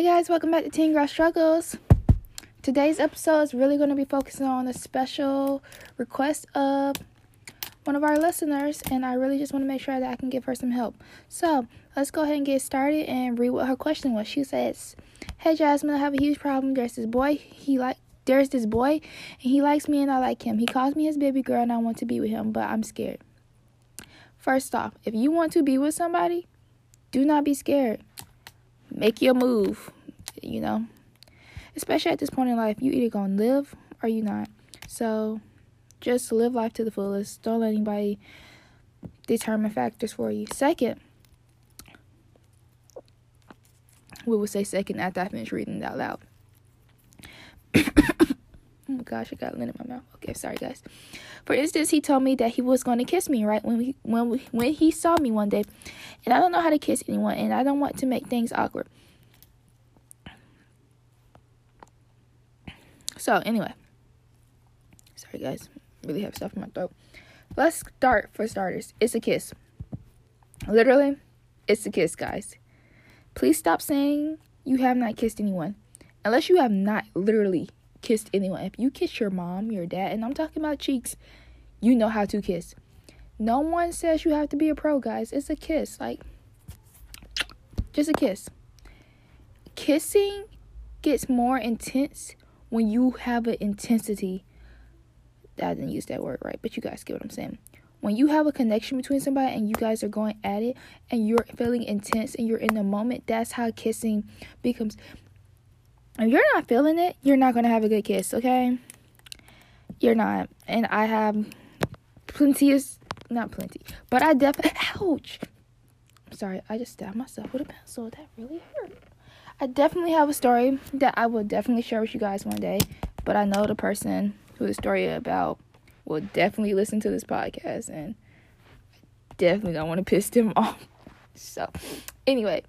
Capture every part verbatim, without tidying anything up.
Hey guys, welcome back to Teen Girl Struggles. Today's episode is really going to be focusing on a special request of one of our listeners, and I really just want to make sure that I can give her some help. So, let's go ahead and get started and read what her question was. She says, "Hey Jasmine, I have a huge problem. There's this boy, he like there's this boy, and he likes me and I like him. He calls me his baby girl and I want to be with him, but I'm scared." First off, if you want to be with somebody, do not be scared. Make your move, you know. Especially at this point in life, you either gonna live or you not. So, just live life to the fullest. Don't let anybody determine factors for you. Second, we will say second after I finish reading it out loud. Oh my gosh, I got lint in my mouth. Okay, sorry guys. For instance, he told me that he was going to kiss me, right, when we, when we, when he saw me one day. And I don't know how to kiss anyone, and I don't want to make things awkward. So, anyway. Sorry guys, really have stuff in my throat. Let's start for starters. It's a kiss. Literally, it's a kiss, guys. Please stop saying you have not kissed anyone. Unless you have not literally kissed anyone. If you kiss your mom, your dad, and I'm talking about cheeks, you know how to kiss. No one says you have to be a pro, guys. It's a kiss. Like, just a kiss. Kissing gets more intense when you have an intensity. I didn't use that word right, but you guys get what I'm saying. When you have a connection between somebody and you guys are going at it and you're feeling intense and you're in the moment, that's how kissing becomes. If you're not feeling it, you're not going to have a good kiss, okay? You're not. And I have plenty of, not plenty, but I definitely, ouch. I'm sorry, I just stabbed myself with a pencil. That really hurt. I definitely have a story that I will definitely share with you guys one day. But I know the person who the story is about will definitely listen to this podcast. And I definitely don't want to piss them off. So, anyway.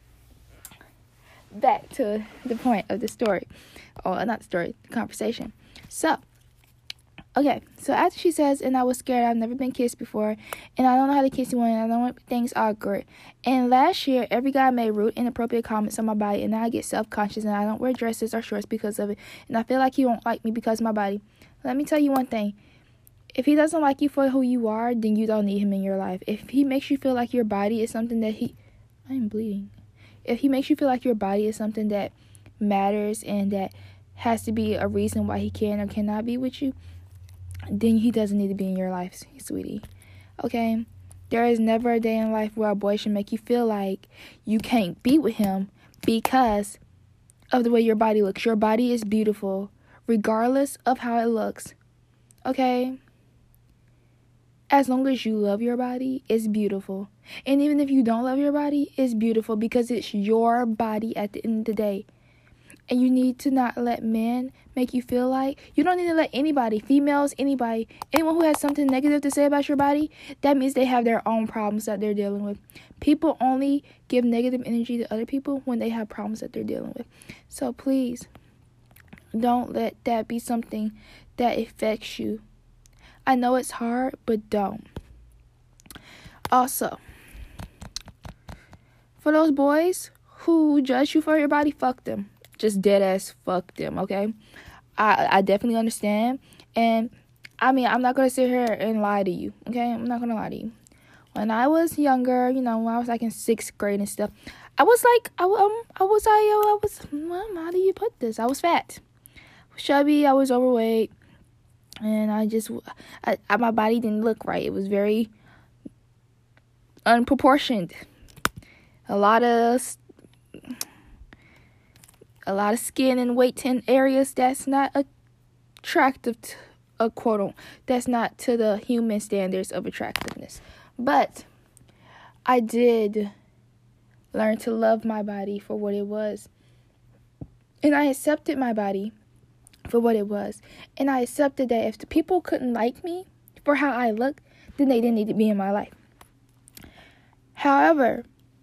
Back to the point of the story. Or not the story, the conversation. So, okay. So, after she says, and I was scared, I've never been kissed before. And I don't know how to kiss anyone. And I don't want things awkward. And last year, every guy made rude, inappropriate comments on my body. And now I get self-conscious. And I don't wear dresses or shorts because of it. And I feel like he won't like me because of my body. Let me tell you one thing. If he doesn't like you for who you are, then you don't need him in your life. If he makes you feel like your body is something that he... I am bleeding. If he makes you feel like your body is something that matters and that has to be a reason why he can or cannot be with you, then he doesn't need to be in your life, sweetie. Okay? There is never a day in life where a boy should make you feel like you can't be with him because of the way your body looks. Your body is beautiful regardless of how it looks. Okay? As long as you love your body, it's beautiful. And even if you don't love your body, it's beautiful because it's your body at the end of the day. And you need to not let men make you feel like, you don't need to let anybody, females, anybody, anyone who has something negative to say about your body, that means they have their own problems that they're dealing with. People only give negative energy to other people when they have problems that they're dealing with. So please, don't let that be something that affects you. I know it's hard, but don't. Also, for those boys who judge you for your body, fuck them. Just dead ass fuck them, okay? I, I definitely understand. And, I mean, I'm not going to sit here and lie to you, okay? I'm not going to lie to you. When I was younger, you know, when I was like in sixth grade and stuff, I was like, I, um, I was, I, I was, well, how do you put this? I was fat. Chubby, I was overweight. And I just, I, I, my body didn't look right. It was very unproportioned. A lot of, a lot of skin and weight in areas that's not attractive to a quote. That's not to the human standards of attractiveness. But I did learn to love my body for what it was. And I accepted my body for what it was. And I accepted that if the people couldn't like me for how I look, then they didn't need to be in my life. However,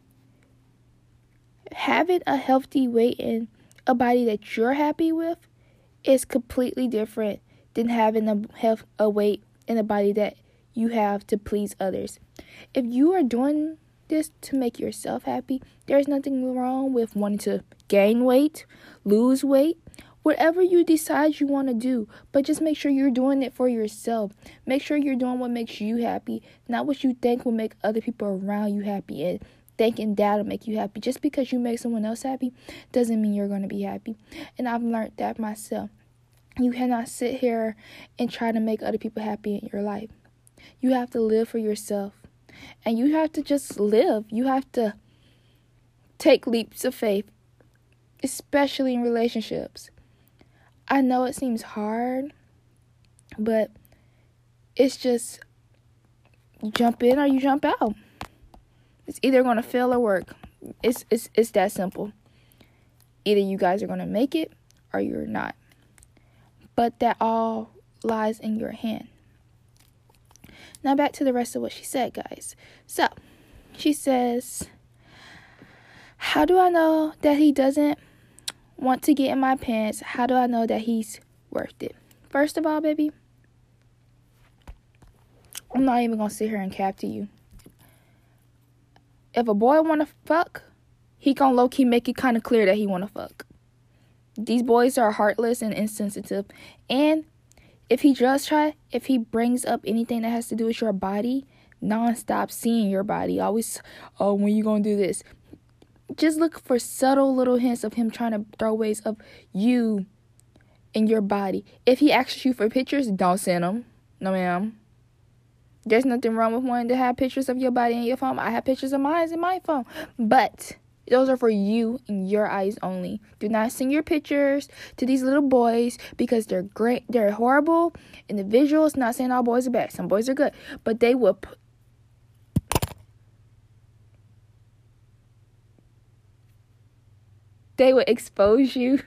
having a healthy weight and a body that you're happy with is completely different than having a health, a weight and a body that you have to please others. If you are doing this to make yourself happy. There's nothing wrong with wanting to gain weight, lose weight, whatever you decide you want to do. But just make sure you're doing it for yourself. Make sure you're doing what makes you happy, not what you think will make other people around you happy, and thinking that'll make you happy. Just because you make someone else happy doesn't mean you're going to be happy. And I've learned that myself. You cannot sit here and try to make other people happy in your life. You have to live for yourself. And you have to just live. You have to take leaps of faith, especially in relationships. I know it seems hard, but it's just you jump in or you jump out. It's either going to fail or work. It's, it's, it's that simple. Either you guys are going to make it or you're not. But that all lies in your hand. Now back to the rest of what she said, guys. So, she says, how do I know that he doesn't want to get in my pants? How do I know that he's worth it? First of all, baby, I'm not even going to sit here and cap to you. If a boy want to fuck, he going to low-key make it kind of clear that he want to fuck. These boys are heartless and insensitive. And if he does try, if he brings up anything that has to do with your body, non-stop seeing your body, always, oh, when you gonna do this? Just look for subtle little hints of him trying to throw ways of you and your body. If he asks you for pictures, don't send them. No, ma'am. There's nothing wrong with wanting to have pictures of your body in your phone. I have pictures of mine in my phone. But those are for you and your eyes only. Do not send your pictures to these little boys because they're great. They're horrible individuals. Not saying all boys are bad. Some boys are good. But they will... P- they will expose you.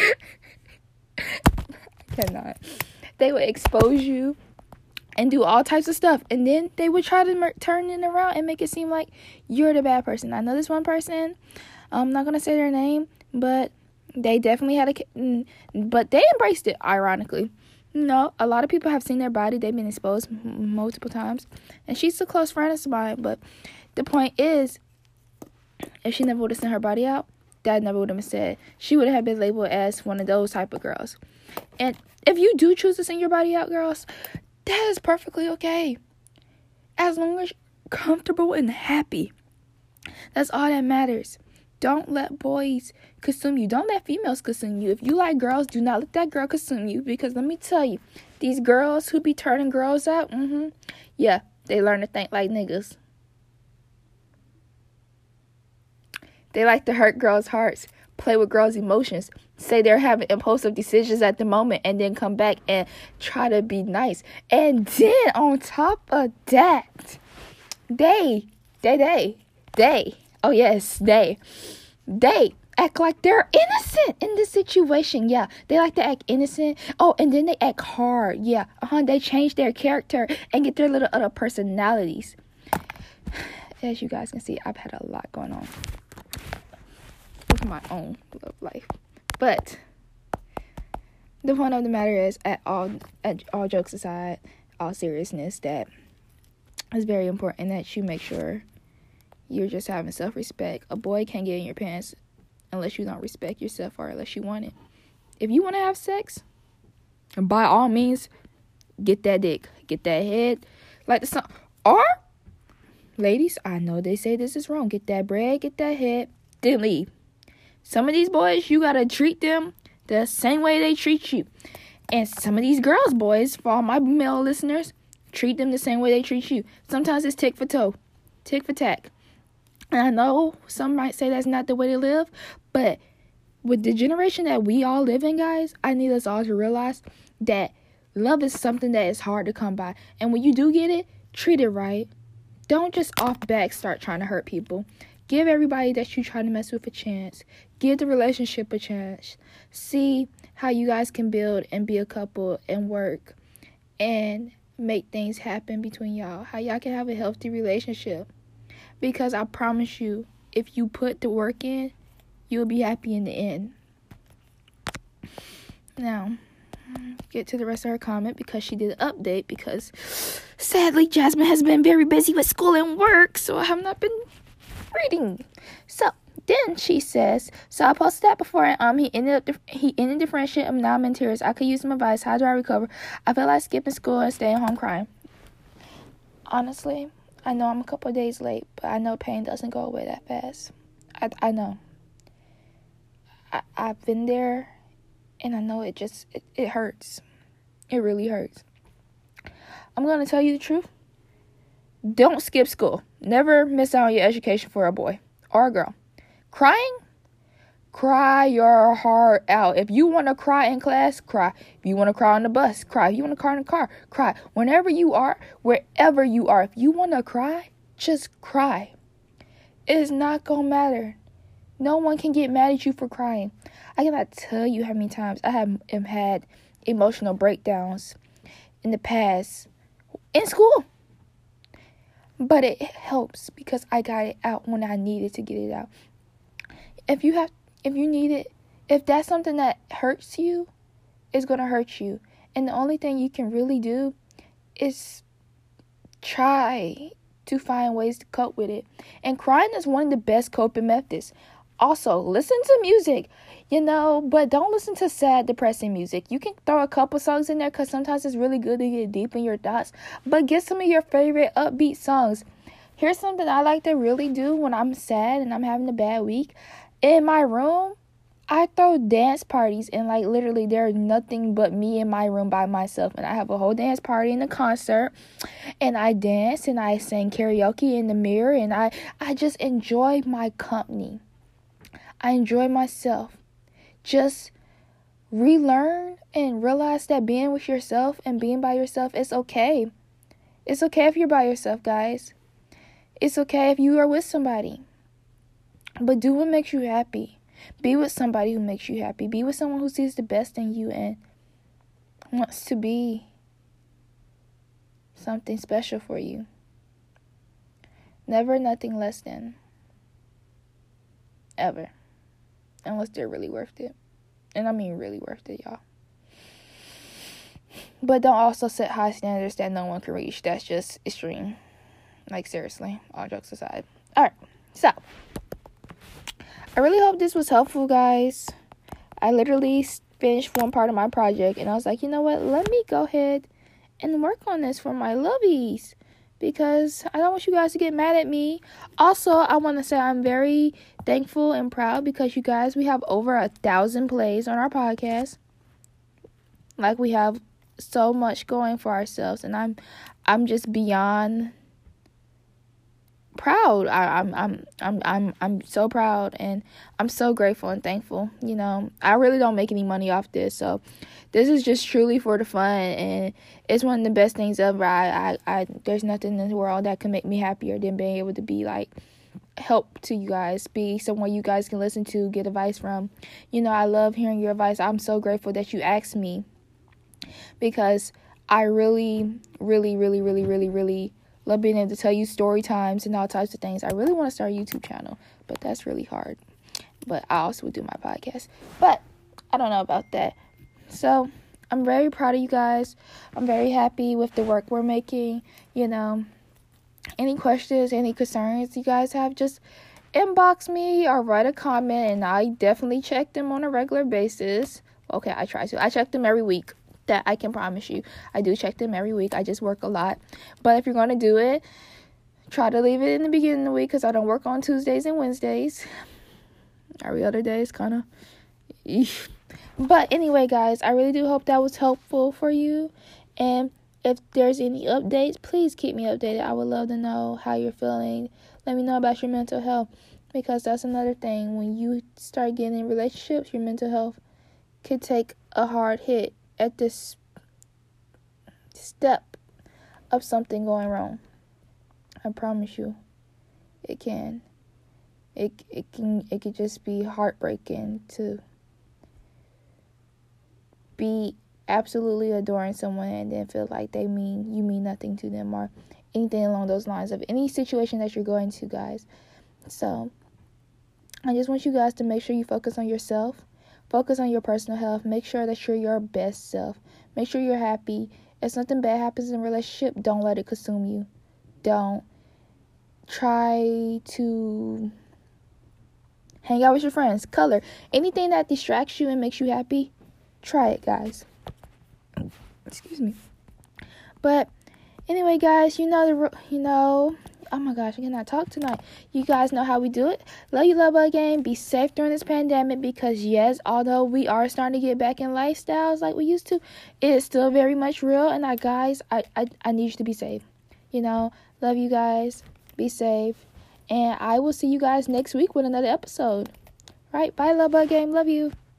I cannot. They will expose you and do all types of stuff. And then they would try to mer- turn it around and make it seem like you're the bad person. I know this one person. I'm not going to say their name. But they definitely had a... But they embraced it, ironically. No, a lot of people have seen their body. They've been exposed m- multiple times. And she's a close friend of mine. But the point is, if she never would have sent her body out, that never would have been said. She would have been labeled as one of those type of girls. And if you do choose to send your body out, girls, that is perfectly okay. As long as you're comfortable and happy. That's all that matters. Don't let boys consume you. Don't let females consume you. If you like girls, do not let that girl consume you. Because let me tell you, these girls who be turning girls out, mm-hmm, yeah, they learn to think like niggas. They like to hurt girls' hearts, play with girls' emotions, say they're having impulsive decisions at the moment, and then come back and try to be nice. And then on top of that, they, they, they, they, oh yes, they, they act like they're innocent in this situation. Yeah, they like to act innocent. Oh, and then they act hard. Yeah, uh-huh, they change their character and get their little other personalities. As you guys can see, I've had a lot going on with my own love life. But the point of the matter is, at all, at all jokes aside, all seriousness, that it's very important that you make sure you're just having self-respect. A boy can't get in your pants unless you don't respect yourself or unless you want it. If you want to have sex, by all means, get that dick, get that head, like the song. Or, ladies, I know they say this is wrong. Get that bread, get that head, then leave. Some of these boys, you got to treat them the same way they treat you. And some of these girls, boys, for all my male listeners, treat them the same way they treat you. Sometimes it's tick for toe, tick for tack. And I know some might say that's not the way to live, but with the generation that we all live in, guys, I need us all to realize that love is something that is hard to come by. And when you do get it, treat it right. Don't just off back start trying to hurt people. Give everybody that you try to mess with a chance. Give the relationship a chance. See how you guys can build and be a couple and work and make things happen between y'all. How y'all can have a healthy relationship. Because I promise you, if you put the work in, you'll be happy in the end. Now, get to the rest of her comment because she did an update. Because sadly, Jasmine has been very busy with school and work, so I have not been reading. So then she says, so I posted that before. Um, he ended up he ended the friendship. And now I'm in tears. I could use some advice. How do I recover? I feel like skipping school and staying home crying. Honestly, I know I'm a couple of days late, but I know pain doesn't go away that fast. I I know. I I've been there, and I know it just it, it hurts. It really hurts. I'm gonna tell you the truth. Don't skip school. Never miss out on your education for a boy or a girl. Crying? Cry your heart out. If you want to cry in class, cry. If you want to cry on the bus, cry. If you want to cry in the car, cry. Whenever you are, wherever you are, if you want to cry, just cry. It is not going to matter. No one can get mad at you for crying. I cannot tell you how many times I have had emotional breakdowns in the past in school. But it helps because I got it out when I needed to get it out. If you have, if you need it, if that's something that hurts you, it's going to hurt you. And the only thing you can really do is try to find ways to cope with it. And crying is one of the best coping methods. Also, listen to music, you know, but don't listen to sad, depressing music. You can throw a couple songs in there because sometimes it's really good to get deep in your thoughts. But get some of your favorite upbeat songs. Here's something I like to really do when I'm sad and I'm having a bad week. In my room, I throw dance parties, and like literally there's nothing but me in my room by myself, and I have a whole dance party in the concert, and I dance and I sing karaoke in the mirror, and I, I just enjoy my company. I enjoy myself. Just relearn and realize that being with yourself and being by yourself is okay. It's okay if you're by yourself, guys. It's okay if you are with somebody. But do what makes you happy. Be with somebody who makes you happy. Be with someone who sees the best in you and wants to be something special for you. Never nothing less than. Ever. Unless they're really worth it. And I mean really worth it, y'all. But don't also set high standards that no one can reach. That's just extreme. Like, seriously. All jokes aside. Alright. So. I really hope this was helpful, guys. I literally finished one part of my project. And I was like, you know what? Let me go ahead and work on this for my lovies. Because I don't want you guys to get mad at me. Also, I want to say I'm very thankful and proud because you guys, we have over a thousand plays on our podcast. Like, we have so much going for ourselves, and I'm, I'm just beyond proud. I, I'm, I'm, I'm, I'm, I'm so proud, and I'm so grateful and thankful. You know, I really don't make any money off this, so this is just truly for the fun, and it's one of the best things ever. I, I, I, there's nothing in the world that can make me happier than being able to be like help to you guys, be someone you guys can listen to, get advice from. You know, I love hearing your advice. I'm so grateful that you asked me because I really, really, really, really, really, really love being able to tell you story times and all types of things. I really want to start a YouTube channel, but that's really hard. But I also would do my podcast. But I don't know about that. So I'm very proud of you guys. I'm very happy with the work we're making. You know, any questions, any concerns you guys have, just inbox me or write a comment, and I definitely check them on a regular basis. Okay, I try to. I check them every week. That I can promise you. I do check them every week. I just work a lot. But if you're going to do it, try to leave it in the beginning of the week because I don't work on Tuesdays and Wednesdays. Every other day is kind of... But anyway, guys, I really do hope that was helpful for you. And if there's any updates, please keep me updated. I would love to know how you're feeling. Let me know about your mental health. Because that's another thing. When you start getting in relationships, your mental health could take a hard hit at this step of something going wrong. I promise you, it can. It it can it could just be heartbreaking to be absolutely adoring someone and then feel like they mean you mean nothing to them or anything along those lines of any situation that you're going to, guys. So I just want you guys to make sure you focus on yourself. Focus on your personal health. Make sure that you're your best self. Make sure you're happy. If something bad happens in a relationship, don't let it consume you. Don't. try to hang out with your friends. Color. Anything that distracts you and makes you happy, try it, guys. Excuse me. But anyway, guys, you know the you know. Oh my gosh, I cannot talk tonight. You guys know how we do it. Love you, love bug game. Be safe during this pandemic because yes, although we are starting to get back in lifestyles like we used to, it is still very much real. And I, guys, I, I, I need you to be safe. You know, love you guys. Be safe. And I will see you guys next week with another episode. Right? Bye, love bug game. Love you.